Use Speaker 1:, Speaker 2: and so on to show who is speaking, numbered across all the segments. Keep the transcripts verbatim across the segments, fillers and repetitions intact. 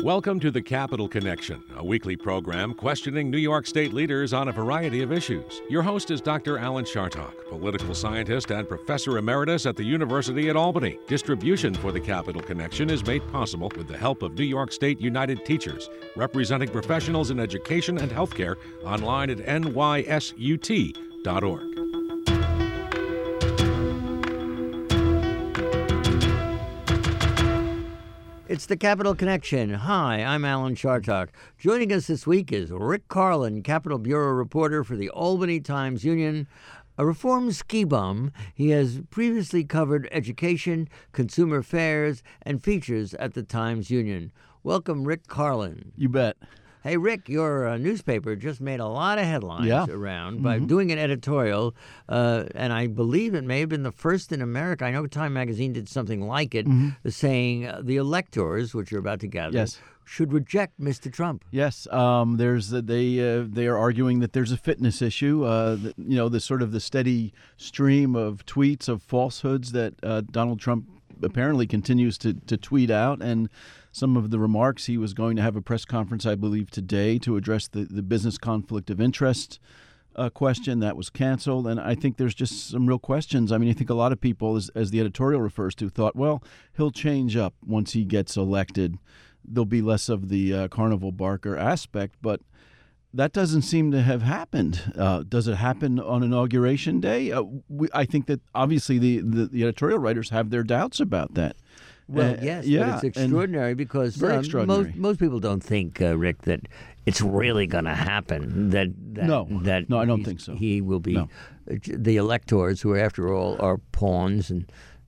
Speaker 1: Welcome to the Capital Connection, a weekly program questioning New York State leaders on a variety of issues. Your host is Doctor Alan Chartock, political scientist and professor emeritus at the University at Albany. Distribution for the Capital Connection is made possible with the help of New York State United Teachers, representing professionals in education and healthcare, online at N Y S U T dot org.
Speaker 2: It's the Capital Connection. Hi, I'm Alan Chartock. Joining us this week is Rick Carlin, Capitol Bureau reporter for the Albany Times-Union. A reformed ski bum, he has previously covered education, consumer affairs, and features at the Times-Union. Welcome, Rick Carlin.
Speaker 3: You bet.
Speaker 2: Hey, Rick, your uh, newspaper just made a lot of headlines
Speaker 3: yeah.
Speaker 2: around
Speaker 3: mm-hmm.
Speaker 2: by doing an editorial, uh, and I believe it may have been the first in America. I know Time Magazine did something like it, mm-hmm. saying uh, the electors, which you're about to gather,
Speaker 3: yes.
Speaker 2: should reject Mister Trump.
Speaker 3: Yes, um, there's uh, they uh, they are arguing that there's a fitness issue. Uh, that, you know, the sort of the steady stream of tweets of falsehoods that uh, Donald Trump apparently continues to, to tweet out, and some of the remarks. He was going to have a press conference, I believe, today to address the, the business conflict of interest uh, question. That was canceled. And I think there's just some real questions. I mean, I think a lot of people, as, as the editorial refers to, thought, well, he'll change up once he gets elected. There'll be less of the uh, carnival barker aspect. But that doesn't seem to have happened. Uh, does it happen on Inauguration Day? Uh, we, I think that obviously the, the, the editorial writers have their doubts about that.
Speaker 2: Well,
Speaker 3: uh,
Speaker 2: yes,
Speaker 3: yeah,
Speaker 2: but it's extraordinary because
Speaker 3: very
Speaker 2: um,
Speaker 3: extraordinary.
Speaker 2: most most people don't think, uh, Rick, that it's really going to happen. That, that
Speaker 3: no,
Speaker 2: that
Speaker 3: no, I don't think so.
Speaker 2: He will be
Speaker 3: no.
Speaker 2: the electors, who, after all, are pawns and.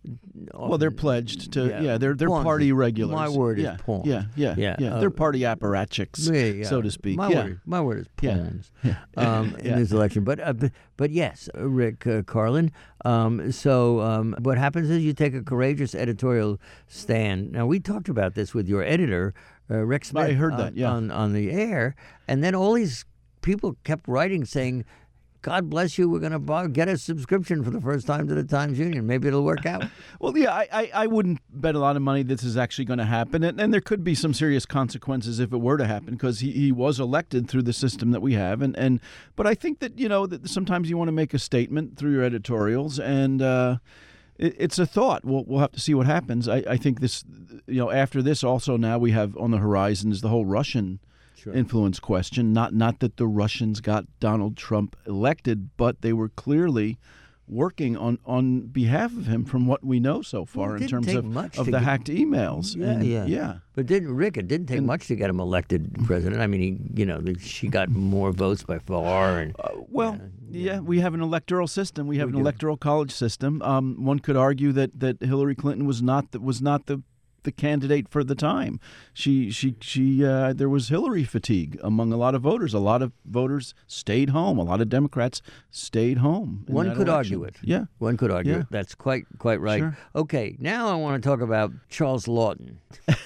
Speaker 3: Well, they're pledged to, yeah,
Speaker 2: yeah
Speaker 3: they're they're
Speaker 2: pawns.
Speaker 3: party regulars.
Speaker 2: My word
Speaker 3: yeah,
Speaker 2: is pawns.
Speaker 3: Yeah, yeah,
Speaker 2: yeah.
Speaker 3: yeah.
Speaker 2: Uh,
Speaker 3: they're party apparatchiks,
Speaker 2: yeah, yeah.
Speaker 3: so to speak.
Speaker 2: My
Speaker 3: yeah.
Speaker 2: word, my word is pawns
Speaker 3: yeah.
Speaker 2: um, in
Speaker 3: yeah.
Speaker 2: this election. But uh, but, but yes, uh, Rick uh, Carlin. Um, so um, what happens is you take a courageous editorial stand. Now, we talked about this with your editor, uh, Rick Smith.
Speaker 3: I heard
Speaker 2: uh,
Speaker 3: that. Yeah.
Speaker 2: on on the air, and then all these people kept writing saying, God bless you, we're going to get a subscription for the first time to the Times-Union. Maybe it'll work out.
Speaker 3: Well, yeah, I, I, I wouldn't bet a lot of money this is actually going to happen. And, and there could be some serious consequences if it were to happen, because he, he was elected through the system that we have. And, and But I think that, you know, that sometimes you want to make a statement through your editorials, and uh, it, it's a thought. We'll, we'll have to see what happens. I, I think this, you know, after this also now we have on the horizon is the whole Russian influence question. Not not that the Russians got Donald Trump elected, but they were clearly working on, on behalf of him from what we know so far
Speaker 2: well,
Speaker 3: in terms of, of the
Speaker 2: get,
Speaker 3: hacked emails.
Speaker 2: Yeah,
Speaker 3: and,
Speaker 2: yeah.
Speaker 3: yeah.
Speaker 2: But didn't Rick, it didn't take and, much to get him elected president. I mean, he, you know, she got more votes by far. And
Speaker 3: uh, Well, yeah, yeah, we have an electoral system. We have
Speaker 2: we
Speaker 3: an
Speaker 2: do.
Speaker 3: electoral college system. Um, one could argue that, that Hillary Clinton was not the, was not the the candidate for the time. She, she, she. Uh, there was Hillary fatigue among a lot of voters. A lot of voters stayed home. A lot of Democrats stayed home.
Speaker 2: One could
Speaker 3: election.
Speaker 2: argue it.
Speaker 3: Yeah,
Speaker 2: one could argue
Speaker 3: yeah.
Speaker 2: it. That's quite, quite right.
Speaker 3: Sure.
Speaker 2: Okay, now I want to talk about Charles Lawton.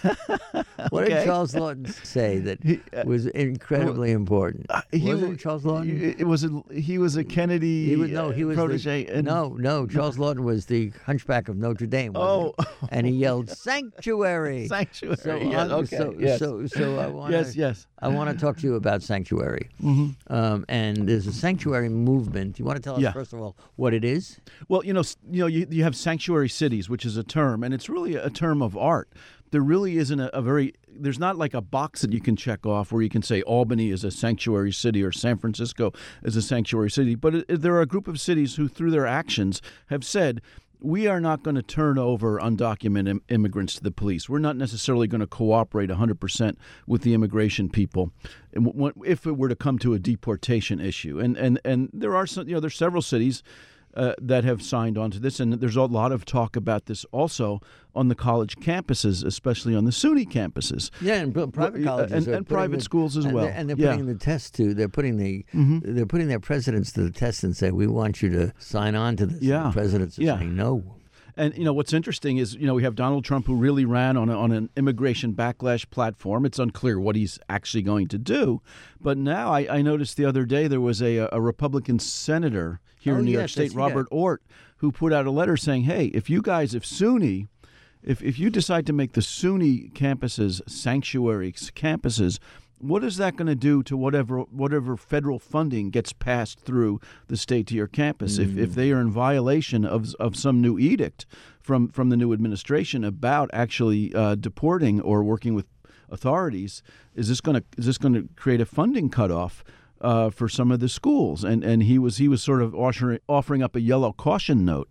Speaker 2: What
Speaker 3: okay.
Speaker 2: did Charles Lawton say that
Speaker 3: he, uh,
Speaker 2: was incredibly
Speaker 3: well,
Speaker 2: important?
Speaker 3: Uh, he
Speaker 2: Wasn't it Charles Lawton?
Speaker 3: It was a, he was a Kennedy
Speaker 2: he was, no, he was
Speaker 3: protege.
Speaker 2: The,
Speaker 3: and,
Speaker 2: no, no, Charles no. Lawton was the Hunchback of Notre Dame.
Speaker 3: Oh,
Speaker 2: and he yelled "Sanctuary!"
Speaker 3: Sanctuary.
Speaker 2: So,
Speaker 3: yeah,
Speaker 2: um,
Speaker 3: okay.
Speaker 2: so,
Speaker 3: yes.
Speaker 2: so, so I want
Speaker 3: yes, yes.
Speaker 2: I want to talk to you about Sanctuary.
Speaker 3: Mm-hmm.
Speaker 2: Um, and there's a sanctuary movement. You want to tell us
Speaker 3: yeah.
Speaker 2: first of all what it is?
Speaker 3: Well, you know, you know, you, you have sanctuary cities, which is a term, and it's really a term of art. There really isn't a, a very there's not like a box that you can check off where you can say Albany is a sanctuary city or San Francisco is a sanctuary city. But it, there are a group of cities who, through their actions, have said, we are not going to turn over undocumented im- immigrants to the police. We're not necessarily going to cooperate one hundred percent with the immigration people if it were to come to a deportation issue. And and and there are some, you know, there's several cities Uh, that have signed on to this. And there's a lot of talk about this also on the college campuses, especially on the SUNY campuses.
Speaker 2: Yeah, and private colleges.
Speaker 3: And,
Speaker 2: are
Speaker 3: and private
Speaker 2: the,
Speaker 3: schools as
Speaker 2: and
Speaker 3: well.
Speaker 2: They're, and they're
Speaker 3: yeah.
Speaker 2: putting the test to, they're putting the,
Speaker 3: mm-hmm.
Speaker 2: they're putting their presidents to the test and say, we want you to sign on to this.
Speaker 3: Yeah.
Speaker 2: And the presidents are
Speaker 3: yeah.
Speaker 2: saying no.
Speaker 3: And, you know, what's interesting is, you know, we have Donald Trump, who really ran on, a, on an immigration backlash platform. It's unclear what he's actually going to do. But now I, I noticed the other day there was a, a Republican senator here
Speaker 2: oh,
Speaker 3: in New
Speaker 2: yes,
Speaker 3: York State,
Speaker 2: yes,
Speaker 3: Robert
Speaker 2: yeah.
Speaker 3: Ort, who put out a letter saying, hey, if you guys, if SUNY If if you decide to make the SUNY campuses sanctuary campuses, what is that going to do to whatever whatever federal funding gets passed through the state to your campus? Mm. If if they are in violation of of some new edict from from the new administration about actually uh, deporting or working with authorities, is this going to is this going to create a funding cutoff uh, for some of the schools? And and he was he was sort of offering offering up a yellow caution note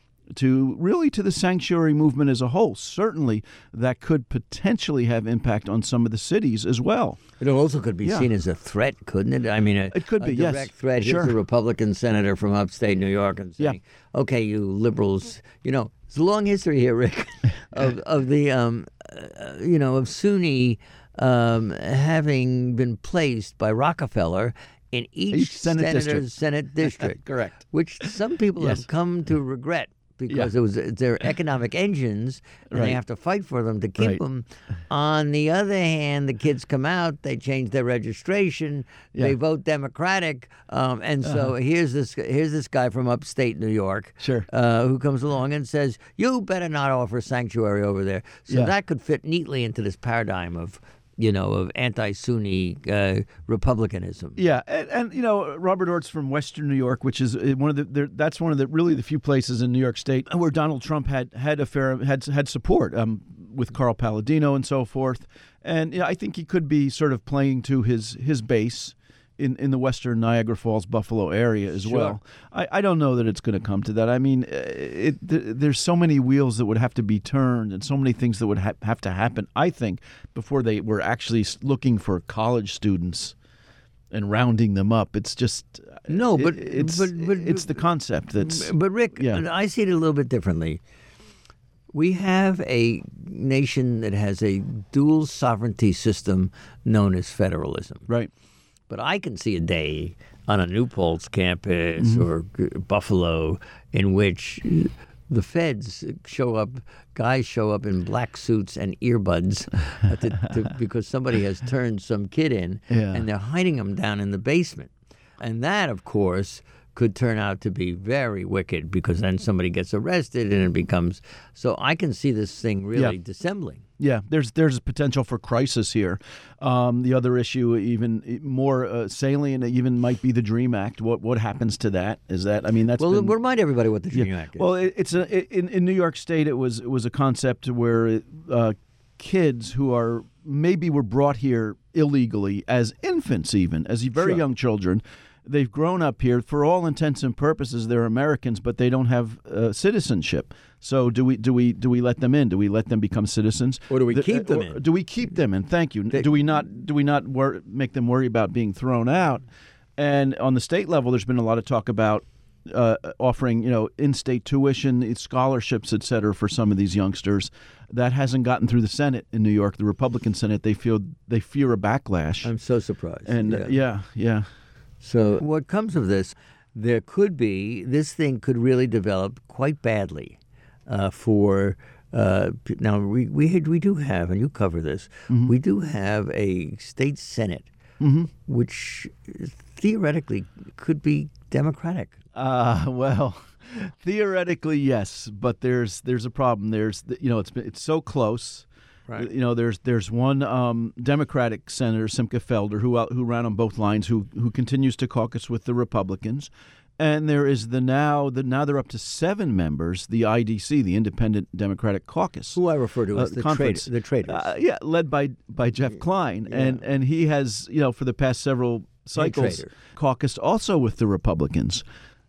Speaker 3: to really to the sanctuary movement as a whole. Certainly that could potentially have impact on some of the cities as well.
Speaker 2: It also could be
Speaker 3: Yeah.
Speaker 2: seen as a threat, couldn't it? I mean, a,
Speaker 3: It could
Speaker 2: a
Speaker 3: be, yes.
Speaker 2: direct threat.
Speaker 3: Sure.
Speaker 2: Here's a Republican senator from upstate New York and saying, okay, you liberals, you know, it's a long history here, Rick, of, of the, um, uh, you know, of SUNY um, having been placed by Rockefeller in each,
Speaker 3: Each Senate
Speaker 2: senator's
Speaker 3: district.
Speaker 2: Senate district.
Speaker 3: Correct.
Speaker 2: Which some people
Speaker 3: Yes.
Speaker 2: have come to regret because
Speaker 3: Yeah.
Speaker 2: it was they're economic engines, and
Speaker 3: Right.
Speaker 2: they have to fight for them to keep
Speaker 3: Right.
Speaker 2: them. On the other hand, the kids come out, they change their registration, they
Speaker 3: Yeah.
Speaker 2: vote Democratic, um, and so here's this here's this guy from upstate New York,
Speaker 3: Sure.
Speaker 2: uh, who comes along and says, "You better not offer sanctuary over there." So
Speaker 3: Yeah.
Speaker 2: that could fit neatly into this paradigm of, you know, of anti-SUNY uh, republicanism.
Speaker 3: Yeah, and, and you know, Robert Ort's from Western New York, which is uh, one of the there- that's one of the really the few places in New York State where Donald Trump had had a fair had had support um, with Carl Palladino and so forth, and yeah, I think he could be sort of playing to his his base in, in the Western Niagara Falls, Buffalo area as
Speaker 2: Sure.
Speaker 3: well. I, I don't know that it's going to come to that. I mean, uh, it, th- there's so many wheels that would have to be turned and so many things that would ha- have to happen, I think, before they were actually s- looking for college students and rounding them up. It's just
Speaker 2: No,
Speaker 3: it-
Speaker 2: but-
Speaker 3: it's
Speaker 2: but- but-
Speaker 3: it's the concept that's
Speaker 2: But Rick,
Speaker 3: Yeah.
Speaker 2: I see it a little bit differently. We have a nation that has a dual sovereignty system known as federalism.
Speaker 3: right.
Speaker 2: But I can see a day on a New Paltz campus or g- Buffalo in which the feds show up, guys show up in black suits and earbuds uh, to, to, because somebody has turned some kid in,
Speaker 3: Yeah.
Speaker 2: and they're hiding him down in the basement. And that, of course, could turn out to be very wicked because then somebody gets arrested and it becomes... So I can see this thing really
Speaker 3: Yeah.
Speaker 2: dissembling.
Speaker 3: Yeah, there's there's potential for crisis here. Um, the other issue, even more uh, salient, even might be the DREAM Act. What what happens to that? Is that I mean that's
Speaker 2: Well,
Speaker 3: been,
Speaker 2: remind everybody what the DREAM Act is.
Speaker 3: Well, it, it's a it, in in New York State. It was it was a concept where uh, kids who are maybe were brought here illegally as infants, even as very
Speaker 2: Sure.
Speaker 3: young children. They've grown up here. For all intents and purposes, they're Americans, but they don't have uh, citizenship. So do we do we do we let them in? Do we let them become citizens?
Speaker 2: Or do we
Speaker 3: The-
Speaker 2: keep them
Speaker 3: or
Speaker 2: in?
Speaker 3: Do we keep them in? Thank you. do we not do we not wor- make them worry about being thrown out? And on the state level, there's been a lot of talk about uh, offering, you know, in-state tuition, scholarships, et cetera, for some of these youngsters. That hasn't gotten through the Senate in New York, the Republican Senate. They feel they fear a backlash.
Speaker 2: I'm so surprised.
Speaker 3: and uh, yeah, yeah.
Speaker 2: So what comes of this, there could be, this thing could really develop quite badly uh, for, uh, p- now we, we, had- we do have, and you cover this, we do have a state Senate, which theoretically could be Democratic.
Speaker 3: Uh, well, theoretically, yes, but there's there's a problem. There's you know it's been- it's so close.
Speaker 2: Right.
Speaker 3: You know, there's there's one um, Democratic senator, Simcha Felder, who out, who ran on both lines, who who continues to caucus with the Republicans, and there is the now the now they're up to seven members, the I D C, the Independent Democratic Caucus.
Speaker 2: Who I refer to as
Speaker 3: Uh,
Speaker 2: the,
Speaker 3: conference.
Speaker 2: traitor, the traitors.
Speaker 3: Uh, yeah, led by by Jeff Klein, and and he has you know for the past several cycles
Speaker 2: traitor.
Speaker 3: caucused also with the Republicans.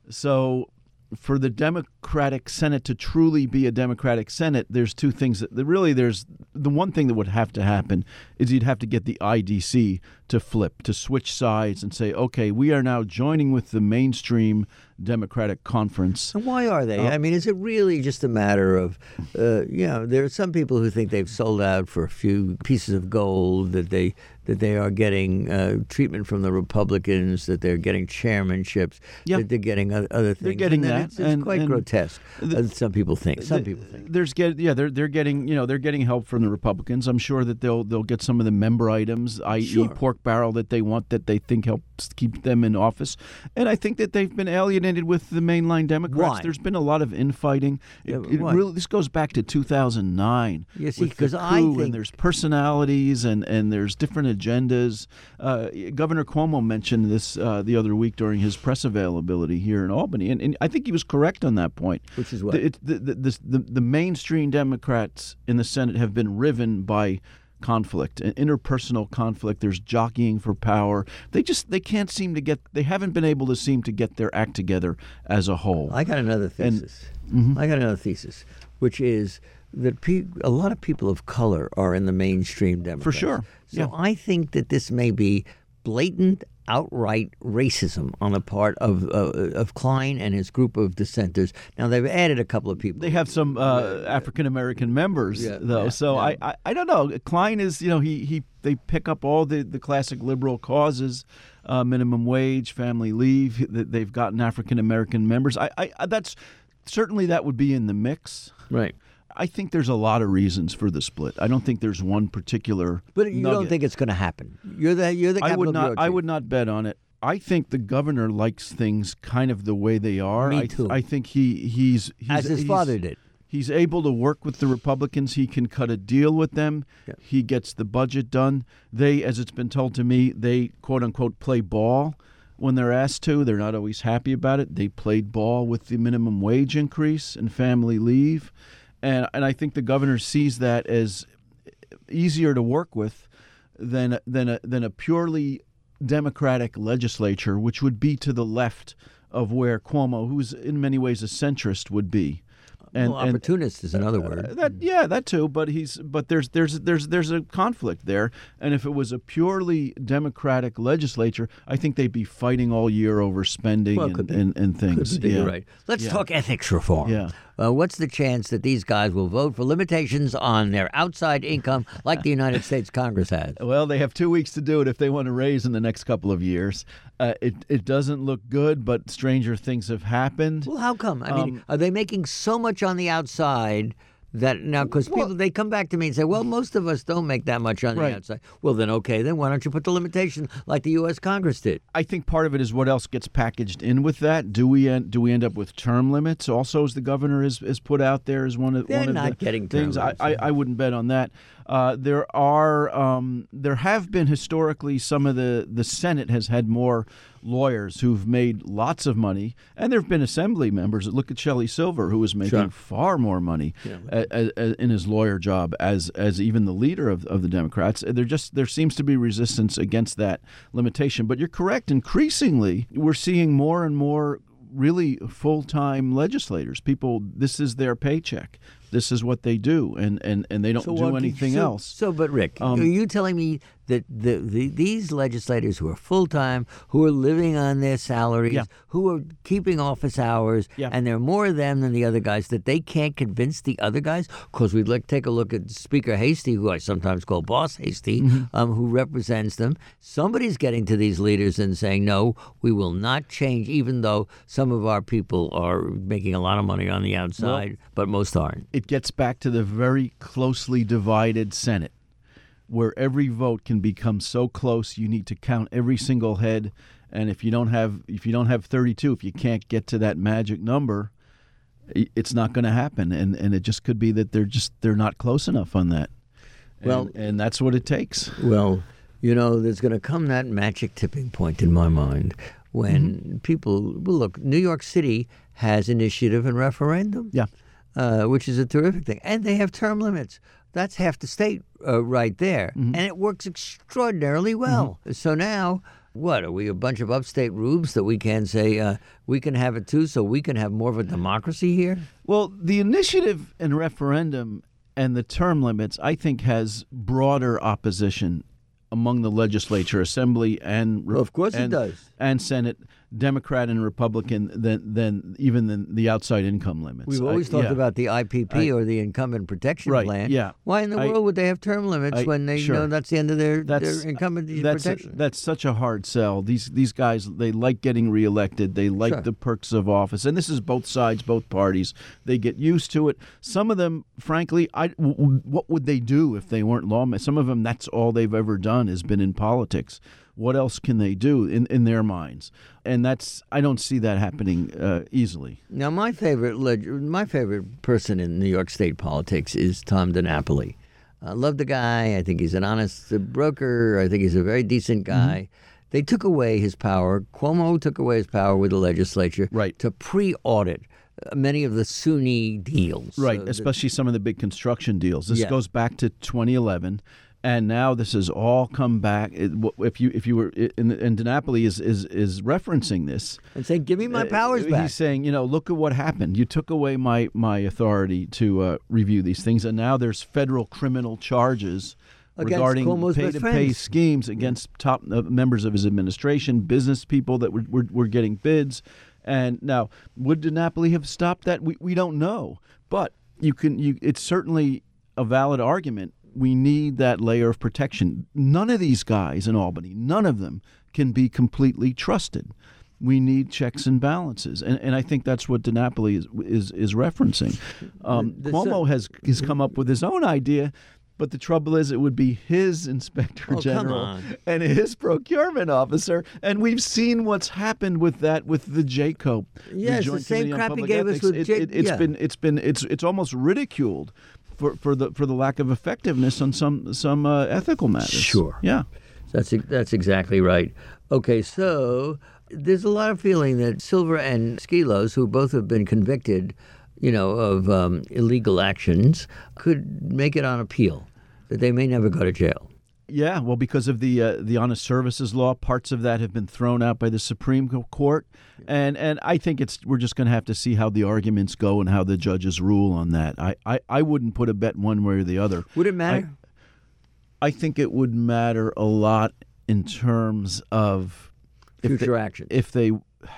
Speaker 3: So for the Democratic Senate to truly be a Democratic Senate, there's two things that really there's the one thing that would have to happen is you'd have to get the I D C to flip, to switch sides and say, okay, we are now joining with the mainstream Democratic conference.
Speaker 2: And why are they?
Speaker 3: Uh,
Speaker 2: I mean, is it really just a matter of, uh, you know, there are some people who think they've sold out for a few pieces of gold, that they that they are getting uh, treatment from the Republicans, that they're getting chairmanships,
Speaker 3: Yeah.
Speaker 2: that they're getting other, other things.
Speaker 3: They're getting
Speaker 2: and then
Speaker 3: that,
Speaker 2: It's, it's
Speaker 3: and-
Speaker 2: quite
Speaker 3: and
Speaker 2: grotesque.
Speaker 3: the-
Speaker 2: uh, some people think. Some people think.
Speaker 3: There's get yeah they're they're getting you know they're getting help from the Republicans. I'm sure that they'll they'll get some of the member items, i e,
Speaker 2: Sure.
Speaker 3: pork pork barrel that they want, that they think helps keep them in office. And I think that they've been alienated with the mainline Democrats.
Speaker 2: Why?
Speaker 3: There's been a lot of infighting. It,
Speaker 2: Yeah,
Speaker 3: it
Speaker 2: why?
Speaker 3: really, this goes back to two thousand nine.
Speaker 2: You see,
Speaker 3: with the
Speaker 2: 'cause I
Speaker 3: coup,
Speaker 2: think-
Speaker 3: and there's personalities and, and there's different agendas. Uh, Governor Cuomo mentioned this uh, the other week during his press availability here in Albany, and, and I think he was correct on that point.
Speaker 2: Which is what?
Speaker 3: The, it, the, the, the, the, the mainstream Democrats in the Senate have been riven by conflict, an interpersonal conflict. There's jockeying for power. They just they can't seem to get. They haven't been able to seem to get their act together as a whole.
Speaker 2: I got another
Speaker 3: And-
Speaker 2: thesis. I got another thesis, which is that pe- a lot of people of color are in the mainstream Democrats.
Speaker 3: sure.
Speaker 2: So
Speaker 3: Yeah.
Speaker 2: I think that this may be blatant, outright racism on the part of uh, of Klein and his group of dissenters. Now they've added a couple of people.
Speaker 3: They have some uh, African American members,
Speaker 2: Yeah,
Speaker 3: though.
Speaker 2: yeah,
Speaker 3: so
Speaker 2: yeah.
Speaker 3: I, I I don't know. Klein is, you know, he he they pick up all the, the classic liberal causes, uh, minimum wage, family leave. That they've gotten African American members. I, I that's certainly that would be in the mix.
Speaker 2: Right.
Speaker 3: I think there's a lot of reasons for the split. I don't think there's one particular.
Speaker 2: But you don't
Speaker 3: nugget.
Speaker 2: think it's going to happen? You're the you're the
Speaker 3: I
Speaker 2: Capitol
Speaker 3: would not.
Speaker 2: Bureau
Speaker 3: I
Speaker 2: chief.
Speaker 3: would not bet on it. I think the governor likes things kind of the way they are.
Speaker 2: Me
Speaker 3: I,
Speaker 2: too.
Speaker 3: I think he he's, he's
Speaker 2: As his
Speaker 3: he's-
Speaker 2: father did.
Speaker 3: He's able to work with the Republicans. He can cut a deal with them.
Speaker 2: Yeah.
Speaker 3: He gets the budget done. They, as it's been told to me, they quote unquote play ball when they're asked to. They're not always happy about it. They played ball with the minimum wage increase and family leave. And and I think the governor sees that as easier to work with than than a than a purely Democratic legislature, which would be to the left of where Cuomo, who's in many ways a centrist, would be. And,
Speaker 2: well,
Speaker 3: and
Speaker 2: opportunist is another word.
Speaker 3: uh, that yeah, that too. But he's but there's there's there's there's a conflict there. And if it was a purely Democratic legislature, I think they'd be fighting all year over spending
Speaker 2: Well,
Speaker 3: and,
Speaker 2: could be.
Speaker 3: and, and things.
Speaker 2: Could be,
Speaker 3: yeah.
Speaker 2: You're right. Let's
Speaker 3: Yeah.
Speaker 2: talk ethics reform.
Speaker 3: Yeah.
Speaker 2: Uh, what's the chance that these guys will vote for limitations on their outside income like the United States Congress has?
Speaker 3: Well, they have two weeks to do it if they want to raise in the next couple of years. Uh, it it doesn't look good, but stranger things have happened.
Speaker 2: Well, how come? I mean,
Speaker 3: Um,
Speaker 2: are they making so much on the outside that now, because people, they come back to me and say, well, most of us don't make that much on the
Speaker 3: Right.
Speaker 2: outside. Well, then, okay, then why don't you put the limitation like the U S Congress did?
Speaker 3: I think part of it is what else gets packaged in with that. Do we end, do we end up with term limits? Also, as the governor has, has put out there as one of
Speaker 2: They're
Speaker 3: one of
Speaker 2: not
Speaker 3: the
Speaker 2: getting term
Speaker 3: things. I,
Speaker 2: limits.
Speaker 3: I, I wouldn't bet on that. Uh, there are um, there have been historically some of the the Senate has had more lawyers who've made lots of money, and there have been assembly members. Look at Shelley Silver, who was making
Speaker 2: Sure.
Speaker 3: far more money a, a, a, in his lawyer job as as even the leader of, of the Democrats. There just there seems to be resistance against that limitation. But you're correct. Increasingly, we're seeing more and more really full-time legislators. People, this is their paycheck. This is what they do, and, and, and they don't
Speaker 2: So
Speaker 3: do
Speaker 2: what-
Speaker 3: anything
Speaker 2: so-
Speaker 3: else.
Speaker 2: So, but Rick,
Speaker 3: Um,
Speaker 2: are you telling me that the, the these legislators who are full time, who are living on their salaries,
Speaker 3: Yeah.
Speaker 2: who are keeping office hours,
Speaker 3: Yeah.
Speaker 2: and there are more of them than the other guys, that they can't convince the other guys? Because we'd like to take a look at Speaker Hasty, who I sometimes call Boss Hasty,
Speaker 3: Mm-hmm.
Speaker 2: um, who represents them. Somebody's getting to these leaders and saying, no, we will not change, even though some of our people are making a lot of money on the outside, but most aren't.
Speaker 3: It gets back to the very closely divided Senate, where every vote can become so close you need to count every single head, and if you don't have if you don't have thirty-two, if you can't get to that magic number, i- it's not going to happen, and and it just could be that they're just they're not close enough on that. And,
Speaker 2: Well-
Speaker 3: and that's what it takes.
Speaker 2: Well, you know, there's going to come that magic tipping point in my mind when
Speaker 3: Mm-hmm.
Speaker 2: people, well, look, New York City has initiative and referendum,
Speaker 3: Yeah.
Speaker 2: uh, which is a terrific thing. And they have term limits. That's half the state uh, right there.
Speaker 3: Mm-hmm.
Speaker 2: And it works extraordinarily well. So now, what, are we a bunch of upstate rubes that we can say uh, we can have it too, so we can have more of a democracy here?
Speaker 3: Well, the initiative and referendum and the term limits, I think, has broader opposition among the legislature, assembly, and
Speaker 2: Well, of course it
Speaker 3: and,
Speaker 2: does.
Speaker 3: and Senate Democrat and Republican than than even than the outside income limits.
Speaker 2: We've always
Speaker 3: I,
Speaker 2: talked
Speaker 3: yeah.
Speaker 2: about the I P P
Speaker 3: I,
Speaker 2: or the Incumbent Protection
Speaker 3: right,
Speaker 2: Plan.
Speaker 3: Yeah.
Speaker 2: Why in the
Speaker 3: I,
Speaker 2: world would they have term limits
Speaker 3: I,
Speaker 2: when they
Speaker 3: sure.
Speaker 2: know that's the end of their,
Speaker 3: that's,
Speaker 2: their incumbent
Speaker 3: that's
Speaker 2: protection?
Speaker 3: A, that's such a hard sell. These these guys, they like getting reelected. They like
Speaker 2: Sure.
Speaker 3: the perks of office, and this is both sides, both parties. They get used to it. Some of them, frankly, I, w- what would they do if they weren't lawmen? Some of them, that's all they've ever done has been in politics. What else can they do in, in their minds? And that's I don't see that happening uh, easily.
Speaker 2: Now, my favorite leg- my favorite person in New York State politics is Tom DiNapoli. I love the guy. I think he's an honest broker. I think he's a very decent guy. Mm-hmm. They took away his power. Cuomo took away his power with the legislature
Speaker 3: right.
Speaker 2: to pre-audit many of the SUNY deals.
Speaker 3: Right,
Speaker 2: uh,
Speaker 3: especially some of the big construction deals. This
Speaker 2: yeah.
Speaker 3: goes back to twenty eleven. And now this has all come back. It, if you if you were and, and DiNapoli is, is is referencing this
Speaker 2: and saying, "Give me my powers
Speaker 3: uh,
Speaker 2: back."
Speaker 3: He's saying, you know, look at what happened. You took away my my authority to uh, review these things, and now there's federal criminal charges
Speaker 2: against
Speaker 3: regarding
Speaker 2: Cuomo's
Speaker 3: pay
Speaker 2: best
Speaker 3: to
Speaker 2: friends.
Speaker 3: pay schemes against top uh, members of his administration, business people that were were, were getting bids. And now, would DiNapoli have stopped that? We we don't know, but you can. You it's certainly a valid argument. We need that layer of protection. None of these guys in Albany, none of them can be completely trusted. We need checks and balances, and and I think that's what DiNapoli is is, is referencing. Um,
Speaker 2: The- the-
Speaker 3: Cuomo has has come up with his own idea, but the trouble is, it would be his inspector
Speaker 2: Oh, come
Speaker 3: general
Speaker 2: on.
Speaker 3: and his procurement officer, and we've seen what's happened with that with the J COPE.
Speaker 2: Yes, the
Speaker 3: Joint
Speaker 2: same
Speaker 3: Committee on
Speaker 2: crap he
Speaker 3: Public
Speaker 2: gave us
Speaker 3: Ethics.
Speaker 2: with
Speaker 3: It,
Speaker 2: J-
Speaker 3: it, it's
Speaker 2: yeah.
Speaker 3: been it's been it's it's almost ridiculed. For, for the for the lack of effectiveness on some some uh, ethical matters.
Speaker 2: Sure.
Speaker 3: Yeah.
Speaker 2: That's that's exactly right. Okay, so there's a lot of feeling that Silver and Skelos, who both have been convicted, you know, of um, illegal actions, could make it on appeal. That they may never go to jail.
Speaker 3: Yeah. Well, because of the uh, the honest services law, parts of that have been thrown out by the Supreme Court, and and I think it's we're just going to have to see how the arguments go and how the judges rule on that. I, I, I wouldn't put a bet one way or the other.
Speaker 2: Would it matter?
Speaker 3: I, I think it would matter a lot in terms of if
Speaker 2: Future
Speaker 3: they,
Speaker 2: actions.
Speaker 3: If they,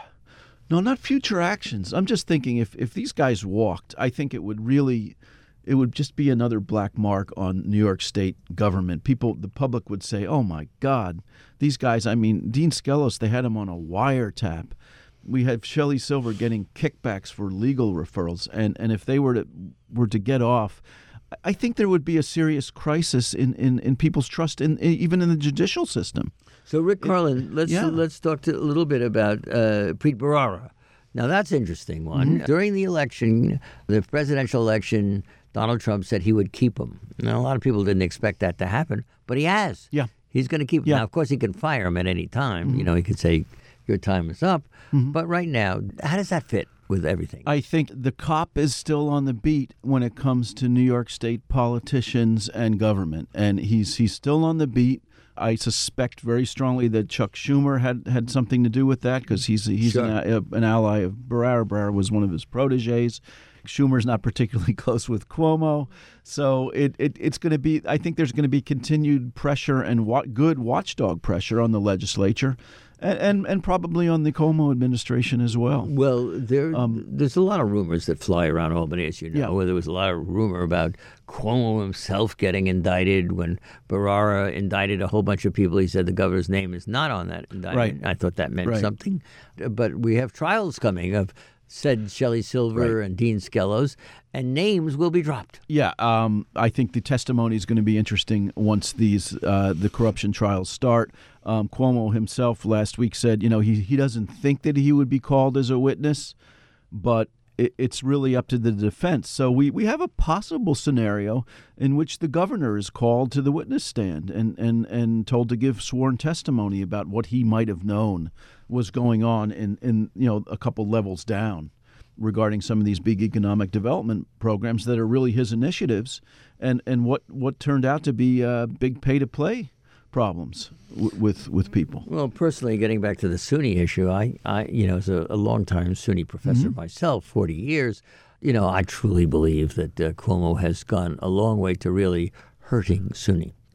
Speaker 3: no, not future actions. I'm just thinking if if these guys walked, I think it would really. It would just be another black mark on New York State government. People, the public would say, oh, my God, these guys, I mean, Dean Skelos, they had him on a wiretap. We had Shelley Silver getting kickbacks for legal referrals. And, and if they were to were to get off, I think there would be a serious crisis in, in, in people's trust, in, in even in the judicial system.
Speaker 2: So, Rick Carlin, let's
Speaker 3: yeah.
Speaker 2: let's talk to, a little bit about uh, Preet Bharara. Now, that's an interesting one.
Speaker 3: Mm-hmm.
Speaker 2: During the election, the presidential election, Donald Trump said he would keep him. Now, a lot of people didn't expect that to happen, but he has.
Speaker 3: Yeah.
Speaker 2: He's going to keep him.
Speaker 3: Yeah.
Speaker 2: Now, of course, he can fire him at any time. Mm-hmm. You know, he could say, your time is up. Mm-hmm. But right now, how does that fit with everything?
Speaker 3: I think the cop is still on the beat when it comes to New York State politicians and government, and he's he's still on the beat. I suspect very strongly that Chuck Schumer had, had something to do with that because he's he's
Speaker 2: Sure.
Speaker 3: an, an ally of Bharara. Bharara was one of his proteges. Schumer's not particularly close with Cuomo, so it, it it's going to be. I think there's going to be continued pressure and wa- good watchdog pressure on the legislature, and, and and probably on the Cuomo administration as well.
Speaker 2: Well, there um, there's a lot of rumors that fly around Albany, as you know.
Speaker 3: Yeah.
Speaker 2: Where there was a lot of rumor about Cuomo himself getting indicted when Bharara indicted a whole bunch of people. He said the governor's name is not on that indictment.
Speaker 3: Right.
Speaker 2: I thought that meant
Speaker 3: Right.
Speaker 2: something. But we have trials coming of said Shelley Silver
Speaker 3: Right.
Speaker 2: and Dean Skelos, and names will be dropped.
Speaker 3: Yeah, um, I think the testimony is going to be interesting once these uh, the corruption trials start. Um, Cuomo himself last week said, you know, he he doesn't think that he would be called as a witness, but it, it's really up to the defense. So we, we have a possible scenario in which the governor is called to the witness stand and, and, and told to give sworn testimony about what he might have known was going on in, in you know a couple levels down regarding some of these big economic development programs that are really his initiatives, and, and what, what turned out to be uh, big pay-to-play problems w- with with people.
Speaker 2: Well, personally, getting back to the SUNY issue, I, I you know, as a, a longtime SUNY professor
Speaker 3: Mm-hmm.
Speaker 2: myself, forty years, you know, I truly believe that uh, Cuomo has gone a long way to really hurting SUNY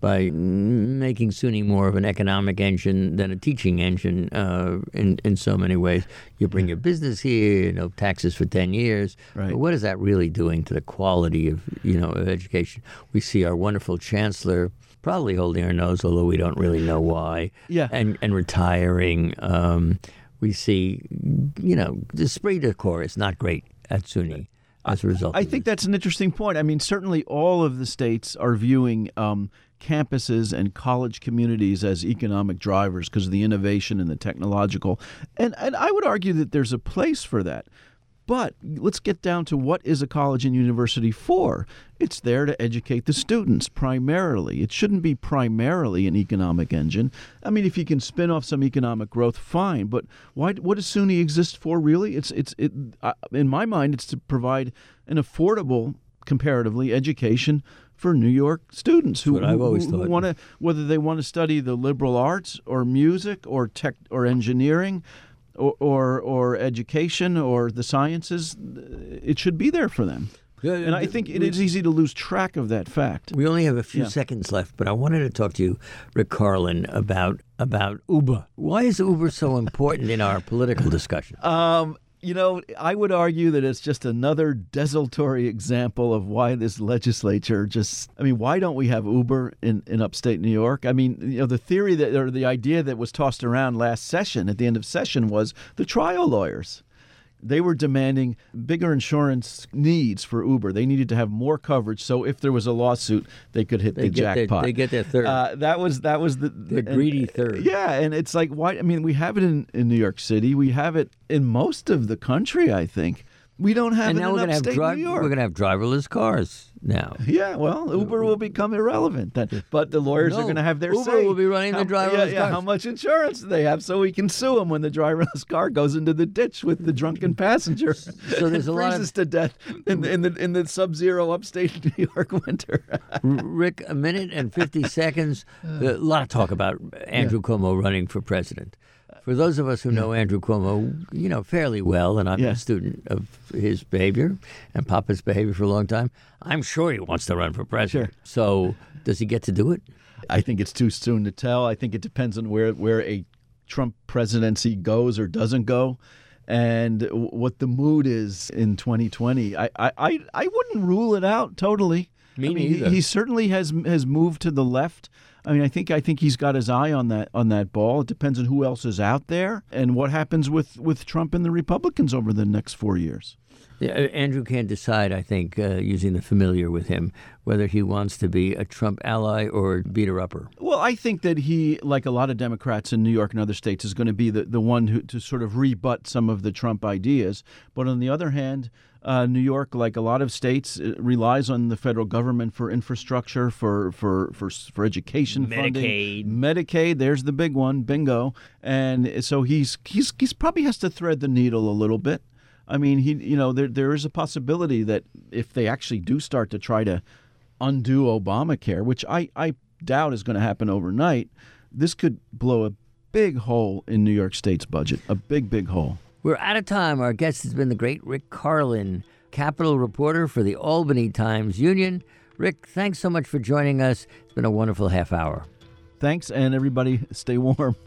Speaker 2: by making SUNY more of an economic engine than a teaching engine uh, in, in so many ways. You bring your business here, you know, taxes for ten years.
Speaker 3: Right.
Speaker 2: But what is that really doing to the quality of, you know, of education? We see our wonderful chancellor probably holding her nose, although we don't really know why,
Speaker 3: Yeah.
Speaker 2: and, and retiring. Um, we see, you know, the esprit de corps is not great at SUNY as a result
Speaker 3: I
Speaker 2: of
Speaker 3: think
Speaker 2: this.
Speaker 3: that's an interesting point. I mean, certainly all of the states are viewing um, campuses and college communities as economic drivers because of the innovation and the technological. And, and I would argue that there's a place for that. But let's get down to what is a college and university for. It's there to educate the students primarily. It shouldn't be primarily an economic engine. I mean, if you can spin off some economic growth, fine. But why? What does SUNY exist for, really? It's it's it. Uh, in my mind, it's to provide an affordable, comparatively, education for New York students who,
Speaker 2: what I've always
Speaker 3: who, who
Speaker 2: thought.
Speaker 3: want to, whether they want to study the liberal arts or music or tech or engineering. Or, or or education or the sciences, it should be there for them.
Speaker 2: Yeah,
Speaker 3: And I think it is easy to lose track of that fact.
Speaker 2: We only have a few
Speaker 3: Yeah.
Speaker 2: seconds left, but I wanted to talk to you, Rick Carlin, about about Uber. Why is Uber so important in our political discussion?
Speaker 3: Um, you know, I would argue that it's just another desultory example of why this legislature just, I mean, why don't we have Uber in, in upstate New York? I mean, you know, the theory that, or the idea that was tossed around last session, at the end of session, was the trial lawyers. They were demanding bigger insurance needs for Uber. They needed to have more coverage, so if there was a lawsuit, they could hit
Speaker 2: They
Speaker 3: the
Speaker 2: get their-
Speaker 3: jackpot.
Speaker 2: they get their third.
Speaker 3: Uh, that was that was the,
Speaker 2: The
Speaker 3: and-
Speaker 2: greedy third.
Speaker 3: Yeah, and it's like, why? I mean, we have it in, in New York City. We have it in most of the country, I think. We don't have
Speaker 2: And
Speaker 3: it
Speaker 2: now
Speaker 3: in
Speaker 2: we're going to have
Speaker 3: upstate
Speaker 2: dri-
Speaker 3: New York.
Speaker 2: we're going to have driverless cars now.
Speaker 3: Yeah, well, Uber will become irrelevant then. But the lawyers
Speaker 2: No,
Speaker 3: are going to have their
Speaker 2: Uber
Speaker 3: say.
Speaker 2: will be running the
Speaker 3: How-
Speaker 2: driverless
Speaker 3: yeah, yeah,
Speaker 2: cars.
Speaker 3: how much insurance do they have so we can sue them when the driverless car goes into the ditch with the drunken passenger.
Speaker 2: So there's a lot of-
Speaker 3: freezes to death in the in the, in the sub-zero upstate New York winter.
Speaker 2: R- Rick, a minute and fifty seconds. A lot of talk about Andrew Cuomo running for president. For those of us who know Andrew Cuomo, you know, fairly well, and I'm
Speaker 3: Yeah.
Speaker 2: a student of his behavior and Papa's behavior for a long time, I'm sure he wants to run for president.
Speaker 3: Sure.
Speaker 2: So does he get to do it?
Speaker 3: I think it's too soon to tell. I think it depends on where where a Trump presidency goes or doesn't go, and w- what the mood is in twenty twenty. I I, I, I wouldn't rule it out totally.
Speaker 2: Me
Speaker 3: I mean, he-
Speaker 2: neither.
Speaker 3: He, certainly has has moved to the left. I mean, I think I think he's got his eye on that on that ball. It depends on who else is out there and what happens with, with Trump and the Republicans over the next four years.
Speaker 2: Yeah, Andrew can't decide, I think, uh, using the familiar with him, whether he wants to be a Trump ally or beater-upper.
Speaker 3: Well, I think that he, like a lot of Democrats in New York and other states, is going to be the, the one who, to sort of rebut some of the Trump ideas. But on the other hand, uh, New York, like a lot of states, uh, relies on the federal government for infrastructure, for for for, for education
Speaker 2: Medicaid.
Speaker 3: funding. Medicaid, there's the big one, bingo. And so he's he's he's probably has to thread the needle a little bit. I mean, he, you know, there there is a possibility that if they actually do start to try to undo Obamacare, which I, I doubt is going to happen overnight, this could blow a big hole in New York State's budget, a big, big hole.
Speaker 2: We're out of time. Our guest has been the great Rick Carlin, Capitol reporter for the Albany Times-Union. Rick, thanks so much for joining us. It's been a wonderful half hour.
Speaker 3: Thanks, and everybody stay warm.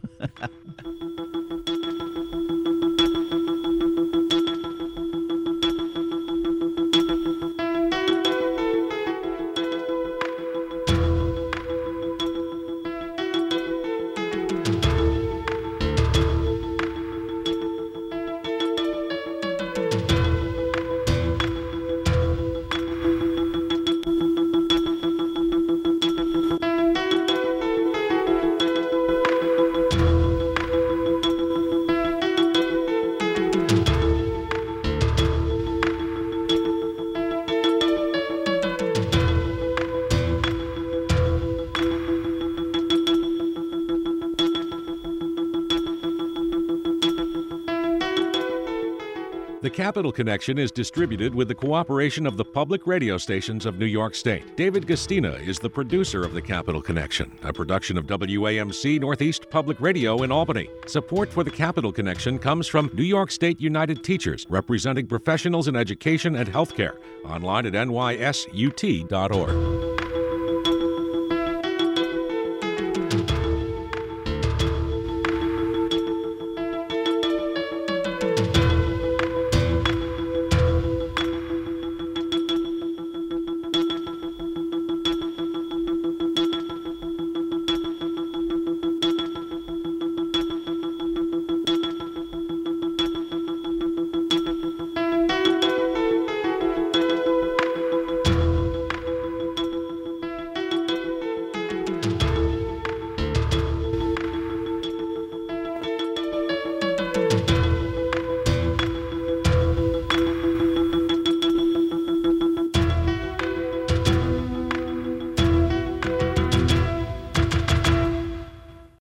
Speaker 1: The Capital Connection is distributed with the cooperation of the public radio stations of New York State. David Gastina is the producer of The Capital Connection, a production of W A M C Northeast Public Radio in Albany. Support for The Capital Connection comes from New York State United Teachers, representing professionals in education and healthcare. Online at N Y S U T dot org.